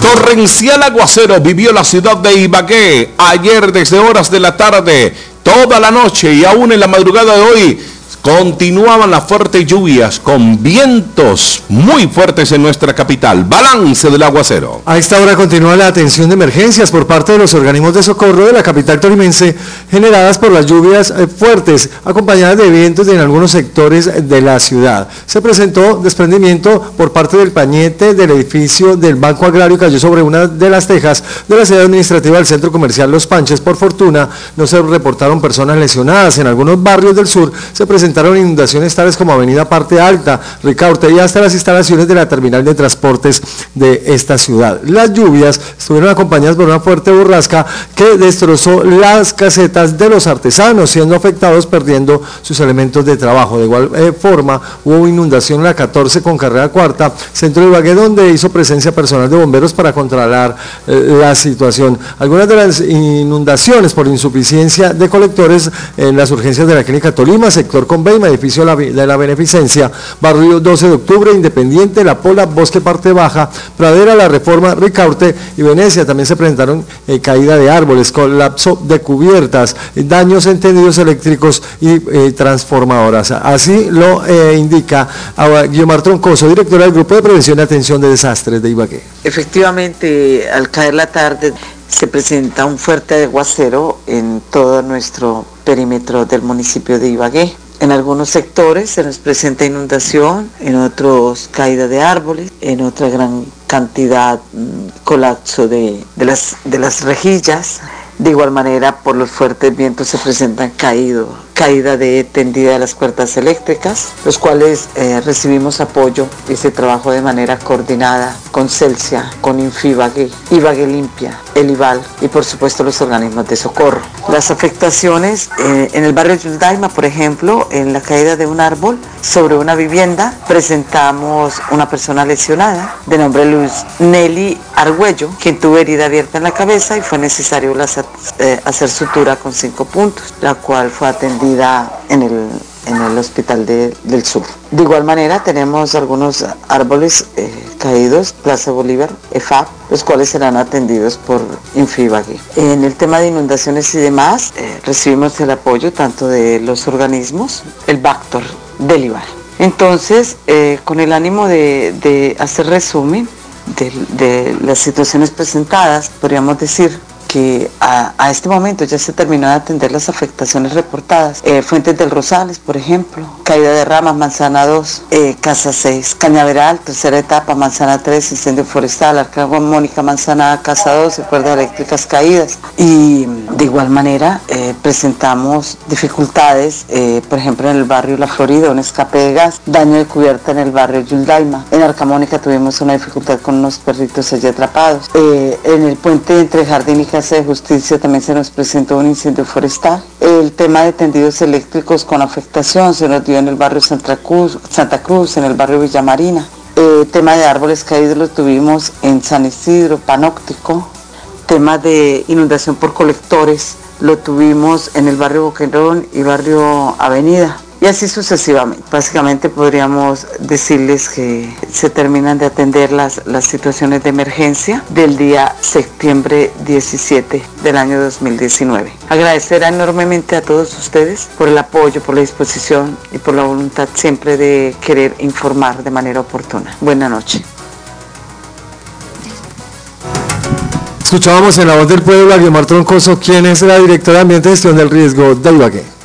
Torrencial aguacero vivió la ciudad de Ibagué ayer desde horas de la tarde, toda la noche y aún en la madrugada de hoy. Continuaban las fuertes lluvias con vientos muy fuertes en nuestra capital. Balance del aguacero. A esta hora continúa la atención de emergencias por parte de los organismos de socorro de la capital tolimense generadas por las lluvias fuertes acompañadas de vientos en algunos sectores de la ciudad. Se presentó desprendimiento por parte del pañete del edificio del Banco Agrario, cayó sobre una de las tejas de la sede administrativa del centro comercial Los Panches. Por fortuna no se reportaron personas lesionadas. En algunos barrios del sur se presentaron inundaciones tales como Avenida Parte Alta, Ricaurte y hasta las instalaciones de la terminal de transportes de esta ciudad. Las lluvias estuvieron acompañadas por una fuerte borrasca que destrozó las casetas de los artesanos, siendo afectados perdiendo sus elementos de trabajo. De igual forma, hubo inundación en la 14 con carrera cuarta, centro de Ibagué, donde hizo presencia personal de bomberos para controlar la situación. Algunas de las inundaciones por insuficiencia de colectores en las urgencias de la Clínica Tolima, sector Conveima, edificio de la Beneficencia, barrio 12 de octubre, Independiente, La Pola, Bosque Parte Baja, Pradera, La Reforma, Ricaurte y Venecia. También se presentaron caída de árboles, colapso de cubiertas, daños en tendidos eléctricos y transformadoras. Así lo indica Guiomar Troncoso, directora del Grupo de Prevención y Atención de Desastres de Ibagué. Efectivamente, al caer la tarde se presenta un fuerte aguacero en todo nuestro perímetro del municipio de Ibagué. En algunos sectores se nos presenta inundación, en otros caída de árboles, en otra gran cantidad colapso de las rejillas. De igual manera, por los fuertes vientos se presentan caída de tendida de las puertas eléctricas, los cuales recibimos apoyo y se trabajó de manera coordinada con Celsia, con Infibagué, Ibagué Limpia, el IVAL y por supuesto los organismos de socorro. Las afectaciones en el barrio Yuldaima, por ejemplo, en la caída de un árbol sobre una vivienda, presentamos una persona lesionada de nombre Luz Nelly Argüello, quien tuvo herida abierta en la cabeza y fue necesario hacer sutura con 5 puntos, la cual fue atendida en el hospital del sur. De igual manera tenemos algunos árboles caídos, Plaza Bolívar, EFAP, los cuales serán atendidos por Infibagué. En el tema de inundaciones y demás, recibimos el apoyo tanto de los organismos, el Bactor del IVAL. Entonces, con el ánimo de hacer resumen de las situaciones presentadas, podríamos decir que a este momento ya se terminó de atender las afectaciones reportadas. Fuentes del Rosales, por ejemplo, caída de ramas, Manzana 2, Casa 6, Cañaveral, tercera etapa, Manzana 3, incendio forestal, Arcangua Mónica, Manzana A, Casa 12, cuerdas eléctricas caídas. Y de igual manera presentamos dificultades, por ejemplo en el barrio La Florida, un escape de gas, daño de cubierta en el barrio Yuldaima. En Arcamónica tuvimos una dificultad con unos perritos allí atrapados. En el puente entre Jardín y Casa de Justicia también se nos presentó un incendio forestal. El tema de tendidos eléctricos con afectación se nos dio en el barrio Santa Cruz, en el barrio Villa Marina. Tema de árboles caídos lo tuvimos en San Isidro, Panóptico. Tema de inundación por colectores lo tuvimos en el barrio Boquerón y barrio Avenida. Y así sucesivamente. Básicamente podríamos decirles que se terminan de atender las situaciones de emergencia del día septiembre 17 del año 2019. Agradecer enormemente a todos ustedes por el apoyo, por la disposición y por la voluntad siempre de querer informar de manera oportuna. Buenas noches. Escuchábamos en la voz del pueblo a Guiomar Troncoso, quien es la directora de Ambiente y Gestión del Riesgo de Ibagué.